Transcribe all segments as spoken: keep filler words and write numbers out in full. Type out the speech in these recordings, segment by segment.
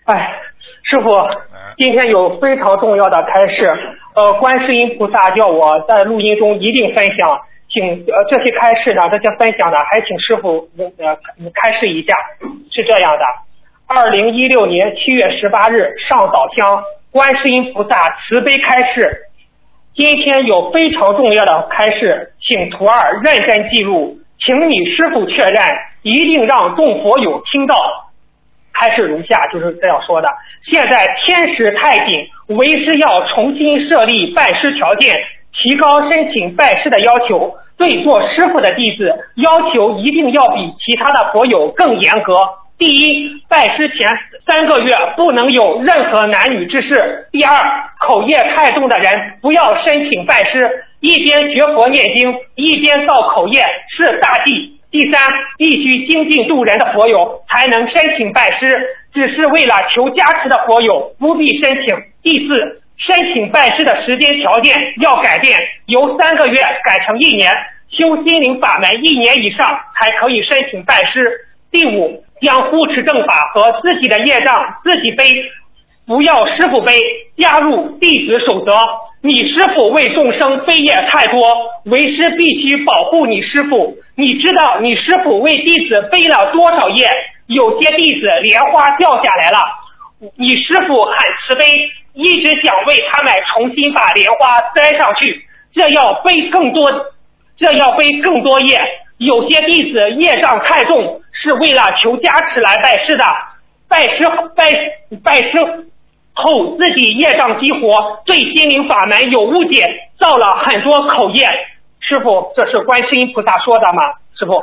哎，师傅，今天有非常重要的开示，呃，观世音菩萨叫我在录音中一定分享，请呃这些开示呢，这些分享呢，还请师傅呃开示一下，是这样的。二零一六年七月十八日上早香，观世音菩萨慈悲开示，今天有非常重要的开示，请徒儿认真记录，请你师父确认，一定让众佛友听到。开示如下，就是这样说的。现在天时太紧，为师要重新设立拜师条件，提高申请拜师的要求，对做师父的弟子要求一定要比其他的佛友更严格。第一，拜师前三个月不能有任何男女之事。第二，口业太重的人不要申请拜师，一边学佛念经，一边造口业是大忌。第三，必须精进度人的佛友才能申请拜师，只是为了求加持的佛友不必申请。第四，申请拜师的时间条件要改变，由三个月改成一年，修心灵法门一年以上才可以申请拜师。第五，将护持正法和自己的业障自己背，不要师父背，加入弟子守则。你师父为众生背业太多，为师必须保护你师父。你知道你师父为弟子背了多少业？有些弟子莲花掉下来了，你师父很慈悲，一直想为他们重新把莲花栽上去，这要背更多，这要背更多业。有些弟子业障太重，是为了求加持来拜师的，拜师拜拜师后自己业障激活，对心灵法门有误解，造了很多口业。师父，这是观世音菩萨说的吗？师父。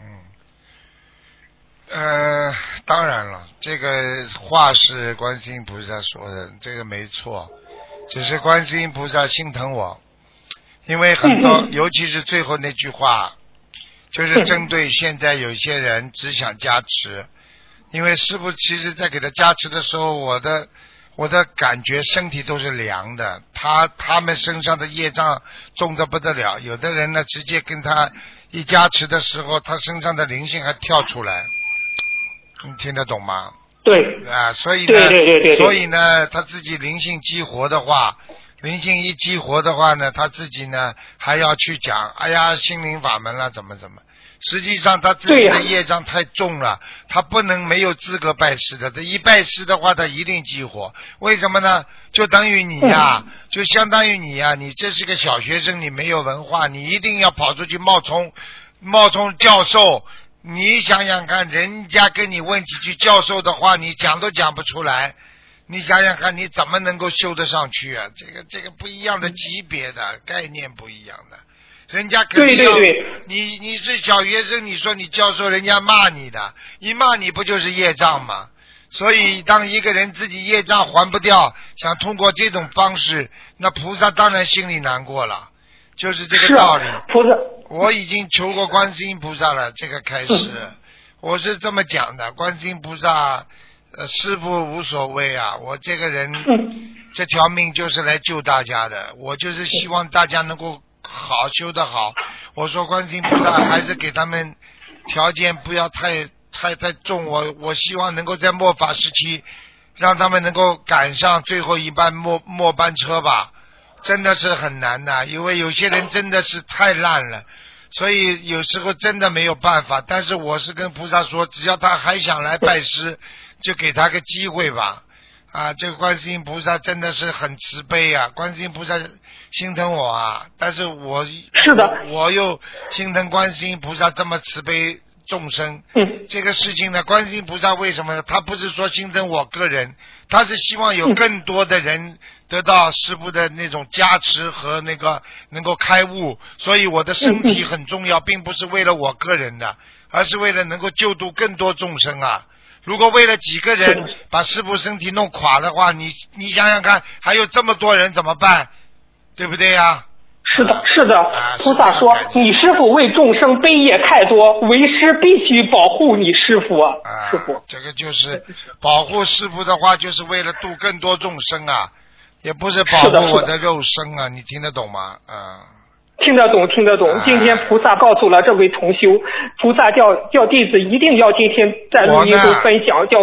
嗯，呃，当然了，这个话是观世音菩萨说的，这个没错，只是观世音菩萨心疼我，因为很多，嗯、尤其是最后那句话，就是针对现在有些人只想加持，因为师父其实在给他加持的时候，我的。我的感觉身体都是凉的，他他们身上的业障重得不得了，有的人呢直接跟他一加持的时候，他身上的灵性还跳出来，你听得懂吗？ 对啊，所以呢， 对对对对对所以呢，他自己灵性激活的话，灵性一激活的话呢，他自己呢还要去讲，哎呀，心灵法门了，怎么怎么。实际上他自己的业障太重了，他不能没有资格拜师的。他一拜师的话，他一定激活。为什么呢？就等于你呀、嗯，就相当于你呀，你这是个小学生，你没有文化，你一定要跑出去冒充冒充教授。你想想看，人家跟你问几句教授的话，你讲都讲不出来。你想想看，你怎么能够修得上去啊？这个这个不一样的级别的概念不一样的。人家肯定要对对对， 你你是小学生，你说你教授，人家骂你的，一骂你不就是业障吗？所以当一个人自己业障还不掉，想通过这种方式，那菩萨当然心里难过了，就是这个道理。 菩萨， 我已经求过观世音菩萨了，这个开始、嗯、我是这么讲的，观世音菩萨呃师父无所谓啊，我这个人、嗯、这条命就是来救大家的，我就是希望大家能够好修得好。我说观世音菩萨还是给他们条件不要太太太重，我我希望能够在末法时期让他们能够赶上最后一班末末班车吧，真的是很难的，因为有些人真的是太烂了，所以有时候真的没有办法。但是我是跟菩萨说，只要他还想来拜师，就给他个机会吧。啊，这个观世音菩萨真的是很慈悲啊，观世音菩萨心疼我啊，但是我是的， 我, 我又心疼观世音菩萨这么慈悲众生。 嗯， 这个事情呢，观世音菩萨为什么呢？他不是说心疼我个人，他是希望有更多的人得到师父的那种加持和那个能够开悟，所以我的身体很重要，并不是为了我个人的，而是为了能够救度更多众生啊。如果为了几个人把师父身体弄垮的话，你你想想看，还有这么多人怎么办？对不对呀、啊？ 是的，是的。啊、菩萨说，你师父为众生悲业太多，为师必须保护你师父啊。 啊师父， 这个就是保护师父的话，就是为了度更多众生啊，也不是保护我的肉身啊，你听得懂吗？啊。 听得懂，听得懂。今天菩萨告诉了这位同修，菩萨叫叫弟子一定要今天在录音中分享，叫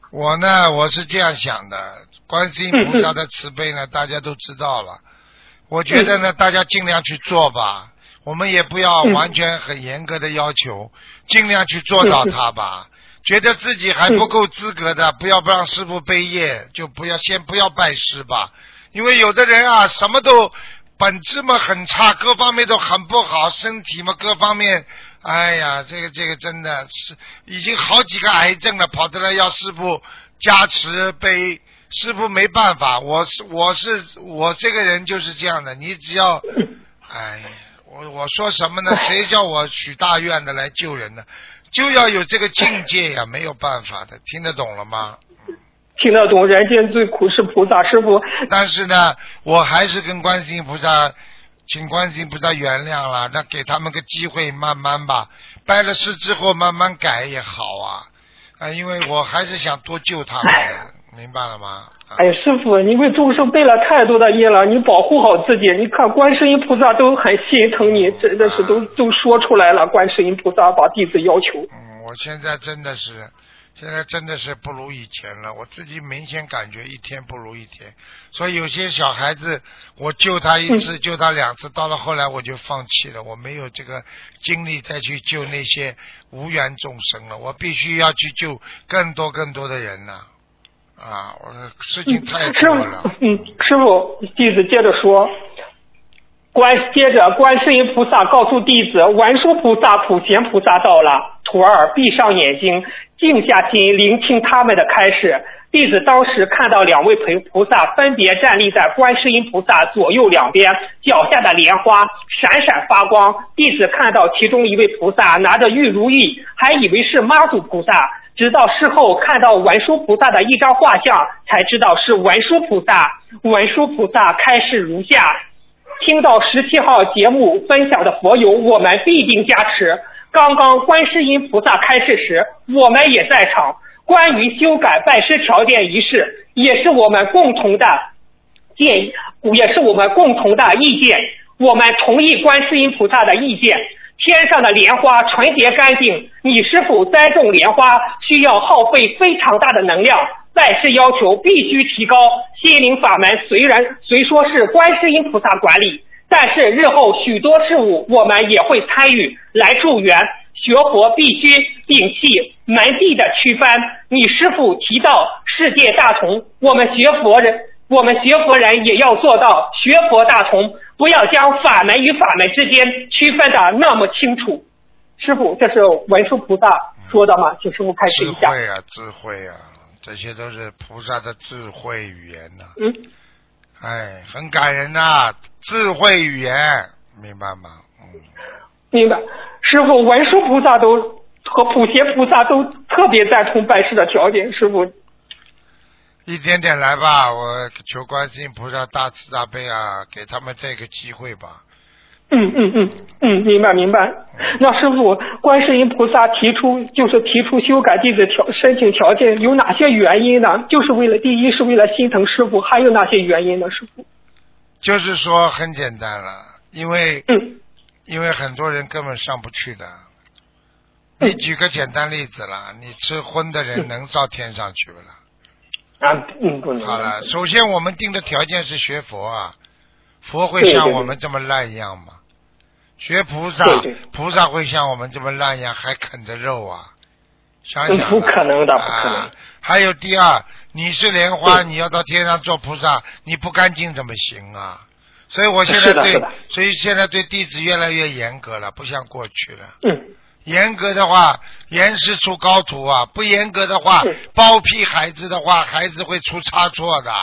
我呢，我是这样想的，观世音菩萨的慈悲呢，大家都知道了。我觉得呢，大家尽量去做吧，我们也不要完全很严格的要求，尽量去做到它吧。觉得自己还不够资格的，不要不让师父背业，就不要先不要拜师吧。因为有的人啊，什么都本质嘛很差，各方面都很不好，身体嘛各方面，哎呀，这个这个真的是已经好几个癌症了，跑得来要师父加持背。师父没办法，我是我是我这个人就是这样的，你只要，哎，我我说什么呢？谁叫我许大愿的来救人呢？就要有这个境界呀，没有办法的，听得懂了吗？ 听得懂，人间最苦是菩萨师父。 但是呢，我还是跟观世音菩萨，请观世音菩萨原谅了，那给他们个机会，慢慢吧，拜了师之后慢慢改也好啊，啊，因为我还是想多救他们的。明白了吗？ 哎呀，师父，你为众生背了太多的业了，你保护好自己。你看观世音菩萨都很心疼你，真的是都都说出来了。观世音菩萨把弟子要求。 嗯，我现在真的是，现在真的是不如以前了。我自己明显感觉一天不如一天。所以有些小孩子，我救他一次，嗯、救他两次，到了后来我就放弃了，我没有这个精力再去救那些无缘众生了。我必须要去救更多更多的人了。啊，我的事情太多了。 嗯，师父，弟子接着说，观接着观世音菩萨告诉弟子，文殊菩萨、普贤菩萨到了，徒儿闭上眼睛，静下心，聆听他们的开示。弟子当时看到两位菩萨分别站立在观世音菩萨左右两边，脚下的莲花闪闪发光。弟子看到其中一位菩萨拿着玉如意，还以为是妈祖菩萨。直到事后看到文殊菩萨的一张画像，才知道是文殊菩萨。文殊菩萨开示如下：听到十七号节目分享的佛友，我们必定加持。刚刚观世音菩萨开示时，我们也在场。关于修改拜师条件一事，也是我们共同的建议，也是我们共同的意见。我们同意观世音菩萨的意见。天上的莲花纯洁干净，你师父栽种莲花需要耗费非常大的能量，拜师要求必须提高。心灵法门虽然虽说是观世音菩萨管理，但是日后许多事务我们也会参与来助缘。学佛必须摒弃门第的区分。你师父提到世界大同，我们学佛人我们学佛人也要做到学佛大同，不要将法门与法门之间区分的那么清楚。师父，这是文殊菩萨说的吗？请师父开始一下。 智慧啊，智慧啊，这些都是菩萨的智慧语言呐、啊。 嗯， 哎，很感人呐、啊，智慧语言，明白吗？嗯， 明白。师父，文殊菩萨都和普贤菩萨都特别赞同拜师的条件。师父， 一点点来吧，我求观世音菩萨大慈大悲啊，给他们这个机会吧。 嗯嗯嗯嗯，明白明白。那师父，观世音菩萨提出就是提出修改弟子条申请条件有哪些原因呢？就是为了第一是为了心疼师父，还有哪些原因呢？师父？ 就是说很简单了，因为嗯。 因为很多人根本上不去的。你举个简单例子了，你吃荤的人能到天上去不了？ 啊，嗯，不能。 好了，首先我们定的条件是学佛啊，佛会像我们这么烂样吗？学菩萨， 对对菩萨会像我们这么烂样还啃着肉啊？想想、啊、 不可能的，不可能。 啊、还有第二，你是莲花，你要到天上做菩萨，你不干净怎么行啊？所以我现在对，所以现在对弟子越来越严格了，不像过去了。 嗯。 严格的话，严师出高徒啊；不严格的话，包庇孩子的话，孩子会出差错的。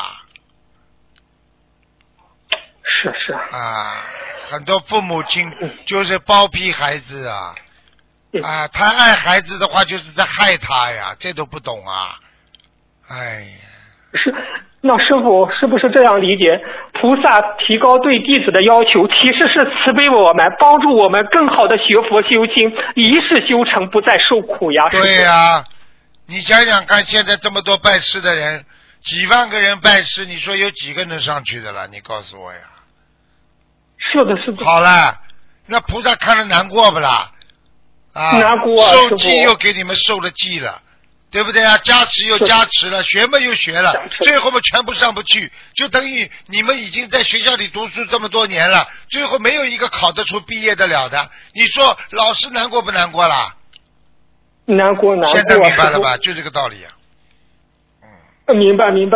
是是。 啊，很多父母亲就是包庇孩子啊， 嗯、 啊，他爱孩子的话就是在害他呀，这都不懂啊，哎呀。 是。那师父是不是这样理解？菩萨提高对弟子的要求，其实是慈悲我们，帮助我们更好的学佛修心，一世修成，不再受苦呀。 对呀、啊，你想想看，现在这么多拜师的人，几万个人拜师，你说有几个能上去的了？你告诉我呀。 是的，是的。 好了，那菩萨看了难过不啦？啊， 难过。 受记又给你们受了记了， 对不对啊？加持又加持了，学嘛又学了，最后嘛全部上不去，就等于你们已经在学校里读书这么多年了，最后没有一个考得出毕业得了的，你说老师难过不难过啦？ 难过难过。 现在明白了吧？就这个道理啊。 嗯，明白明白。